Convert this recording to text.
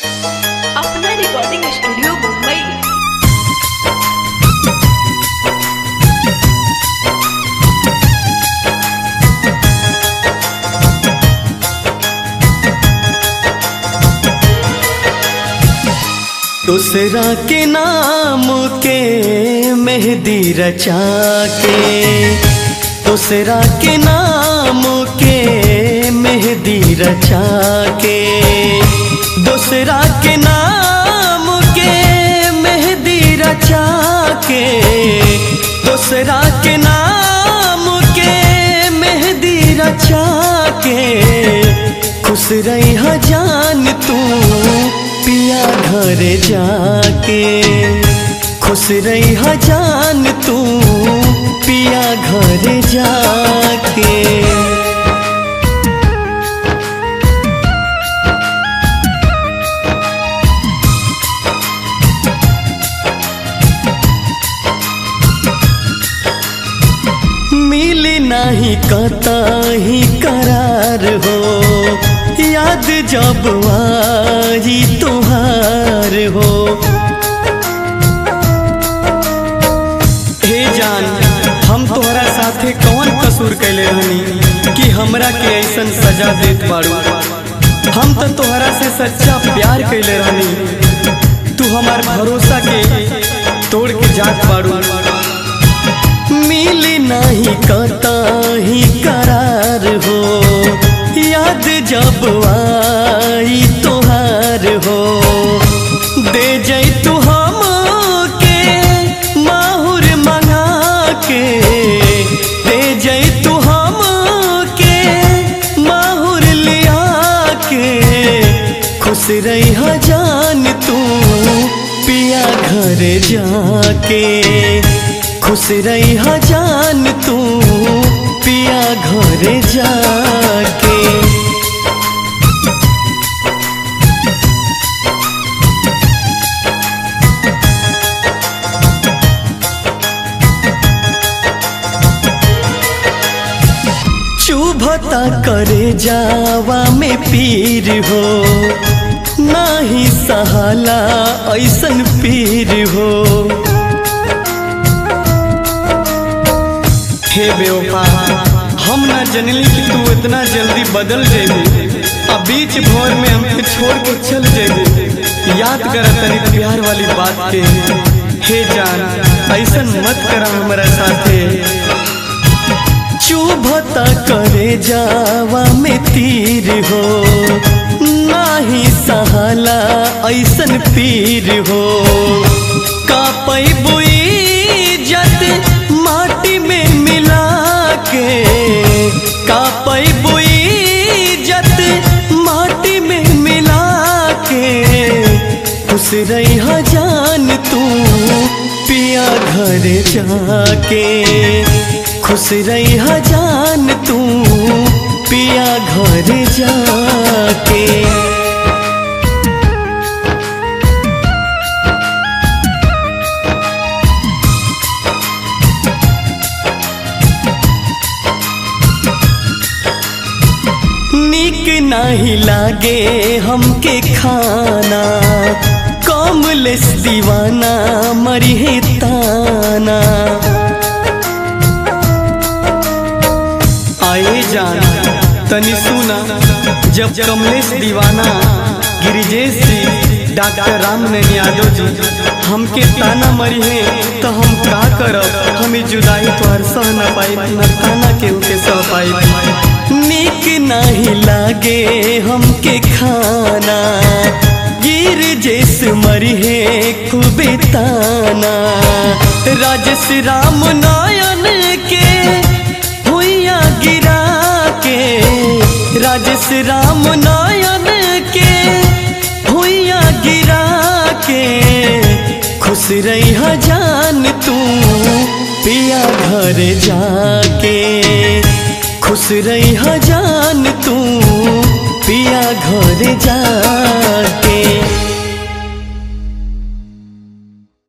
अपना recording studio Mumbai. दूसरा के नाम के मेहंदी रचा के, दूसरा के नाम के मेहंदी रचा के, दूसरा के नाम के मेहंदी रचा के, दूसरा के नाम के मेहंदी रचा के, खुश रही जान तू पिया घर जाके, खुश रही जान तू पिया घर जाके। मिली नहीं कतही करार हो, याद जब आई तुहार हो। हे जान, हम तोहरा साथे कौन कसूर कैले रहनी कि हमरा के ऐसन सजा देत बाड़ू। हम तो तोहरा से सच्चा प्यार कैले रहनी, तू हमार भरोसा के तोड़ के जात बाड़ू। मिली नहीं कतही करार हो, याद जब आई तोहार हो। दे जई तू हम के माहुर मंगा के, दे जई तू हम के माहुर लिया के, खुश रही जान तू पिया घर जाके, खुश रही जान तू पिया घर जाके। चुभता करे जावा में पीर हो, नाही सहाला ऐसन पीर हो। हे बेवफा, हम ना जनली कि तू इतना जल्दी बदल जेबू, अब बीच भोर में हमके छोड़ के चल जेबू। याद कर तनी प्यार वाली बात के, हे जान ऐसन मत करा हमारा साथे। चुभता करे जावा में तीर हो, नाही सहाला ऐसन पीर हो। का पैबू इज्जत माटी में मिला के, का पैबू इज्जत माटी में मिला के, खुश रही जान तू पिया घर जाके, खुश रही जान तू पिया घर जाके। नीक नहीं लागे हमके खाना, कमलेश दीवाना मरी है ताना। आए जान तनी सुना, जब कमलेश दीवाना, गिरिजेश जी, डॉक्टर रामनयन यादव जी हमके ताना मरी है तो हम का करब। हमें जुदाई तो हर सह न पाई, न ताना के उके सह पाई। नीक नहीं लागे हमके खाना, गिरिजेश मरी है खूबे ताना। राजेश रामनयन के हुइया गिरा के, राजेश रामनयन के हुइया गिरा के, खुश रही जान तू पिया घर जाके, खुश रही जान तू पिया घर जाके।